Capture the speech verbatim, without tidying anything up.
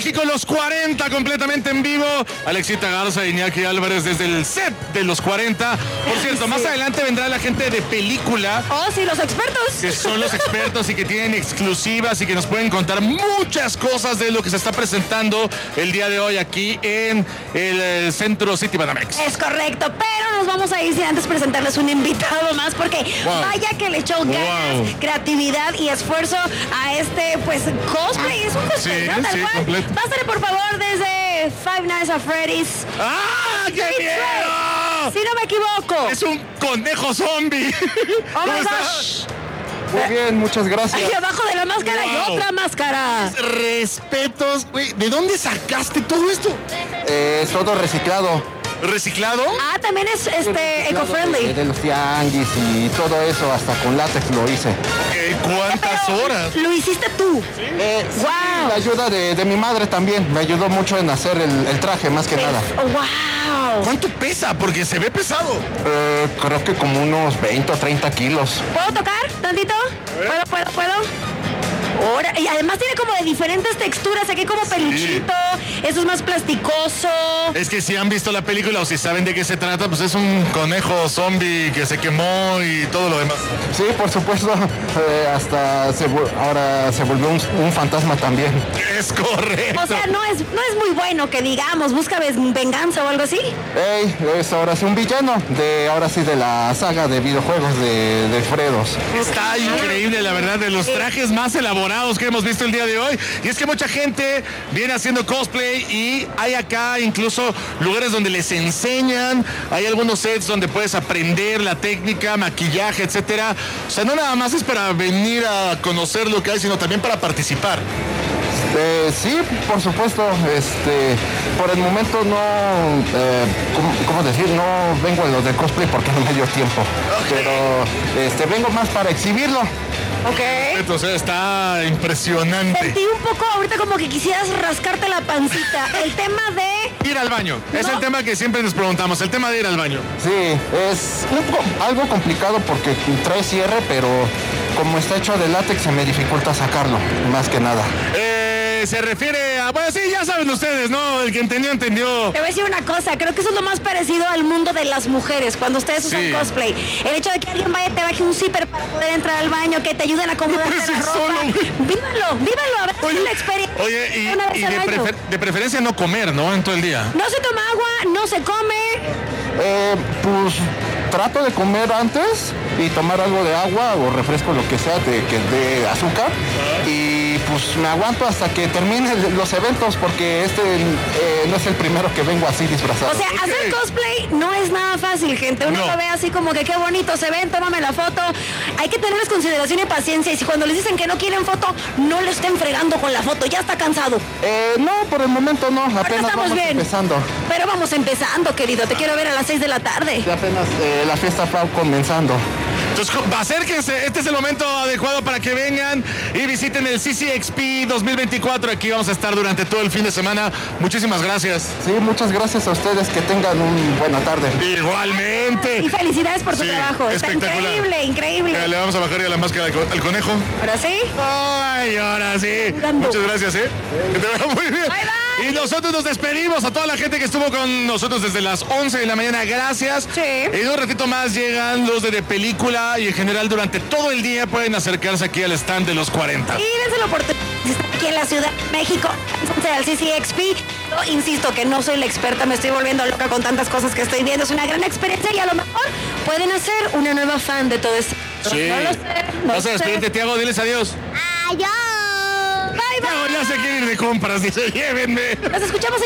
México, los cuarenta completamente en vivo. Alexita Garza y Iñaki Álvarez desde el set de los cuarenta. Por cierto, más adelante vendrá la gente de película. Oh, sí, los expertos. Que son los expertos y que tienen exclusivas y que nos pueden contar muchas cosas de lo que se está presentando el día de hoy aquí en el, el Centro City Banamex. Es correcto, pero nos vamos a ir sin antes presentarles un invitado más porque wow. vaya que le echó ganas, wow. creatividad y esfuerzo a este, pues, cosplay. Es un cosplay, sí, ¿no? Tal sí, cual. completo. Pásale, por favor, desde Five Nights at Freddy's. ¡Ah, qué miedo! Si no me equivoco. Es un conejo zombie. Oh my gosh. Muy bien, muchas gracias. Aquí abajo de la máscara wow. hay otra máscara. Respetos, güey. ¿De dónde sacaste todo esto? Eh, es todo reciclado. ¿Reciclado? Ah, también es este eco-friendly. De, de los tianguis y todo eso, hasta con látex lo hice. Okay, ¿cuántas Pero horas? Lo hiciste tú. ¿Sí? Eh, wow. Sí, la ayuda de, de mi madre también. Me ayudó mucho en hacer el, el traje, más que sí. nada. Oh, wow. ¿Cuánto pesa? Porque se ve pesado. Eh, creo que como unos veinte o treinta kilos. ¿Puedo tocar tantito? ¿Puedo, puedo, puedo? Ahora, y además tiene como de diferentes texturas, aquí como peluchito, sí. eso es más plasticoso. Es que si han visto la película o si saben de qué se trata, pues es un conejo zombie que se quemó y todo lo demás. Sí, por supuesto, eh, hasta se, ahora se volvió un, un fantasma también. Es correcto. O sea, no es, no es muy bueno que digamos, busca venganza o algo así. Ey, es ahora sí un villano, de ahora sí de la saga de videojuegos de, de Fredos. Está increíble, la verdad, de los trajes más elaborados que hemos visto el día de hoy. Y es que mucha gente viene haciendo cosplay y hay acá incluso lugares donde les enseñan, hay algunos sets donde puedes aprender la técnica, maquillaje, etcétera. O sea, no nada más es para venir a conocer lo que hay, sino también para participar. Eh, sí, por supuesto, este, por el momento no, eh, ¿cómo, ¿cómo decir? No vengo a lo de cosplay porque no me dio tiempo, okay. pero este, vengo más para exhibirlo. Ok. Entonces está impresionante. Sentí un poco ahorita como que quisieras rascarte la pancita. El tema de... Ir al baño. ¿No? Es el tema que siempre nos preguntamos, el tema de ir al baño. Sí, es un, algo complicado porque trae cierre, pero como está hecho de látex se me dificulta sacarlo, más que nada. Eh, se refiere a... Bueno, sí, ya saben ustedes, ¿no? El que entendió, entendió. Te voy a decir una cosa, creo que eso es lo más parecido al mundo de las mujeres, cuando ustedes usan sí. cosplay. El hecho de que alguien vaya, te baje un zipper para poder entrar al baño, que te ayuden a acomodarte la ropa. Solo, vívalo, vívalo, a ver oye, la experiencia. Oye, y, y de, prefer, de preferencia no comer, ¿no? En todo el día. No se toma agua, no se come. Eh, pues trato de comer antes y tomar algo de agua o refresco, lo que sea, de, que de azúcar. Y pues me aguanto hasta que terminen los eventos porque este eh, no es el primero que vengo así disfrazado. O sea, okay. hacer cosplay no es nada fácil, gente. Uno no. lo ve así como que qué bonito se ven, tómame la foto. Hay que tenerles consideración y paciencia. Y si cuando les dicen que no quieren foto, no le estén fregando con la foto. Ya está cansado. Eh, no, por el momento no. Apenas Ahorita estamos vamos bien. empezando. Pero vamos empezando, querido. Te quiero ver a las seis de la tarde. Y apenas eh, la fiesta va comenzando. Entonces, acérquense, este es el momento adecuado para que vengan y visiten el C C X P dos mil veinticuatro. Aquí vamos a estar durante todo el fin de semana. Muchísimas gracias. Sí, muchas gracias a ustedes. Que tengan una buena tarde. Igualmente. Y felicidades por tu sí, trabajo. Está increíble, increíble. Ya, le vamos a bajar ya la máscara al, al conejo. ¿Ahora sí? Ay, ahora sí. Jugando. Muchas gracias, ¿eh? Que te vaya muy bien. Bye, bye. Y nosotros nos despedimos a toda la gente que estuvo con nosotros desde las once de la mañana. Gracias. Sí. En un ratito más llegan los de, de película y en general durante todo el día pueden acercarse aquí al stand de los cuarenta. Y dense la oportunidad de estar aquí en la Ciudad de México, al C C X P. Yo insisto que no soy la experta, me estoy volviendo loca con tantas cosas que estoy viendo. Es una gran experiencia y a lo mejor pueden hacer una nueva fan de todo esto. Sí. No lo sé. No Vas a despedirte, Tiago, diles adiós. Adiós. Bye, bye. Tiago ya se quiere ir de compras, dice, llévenme. Nos escuchamos.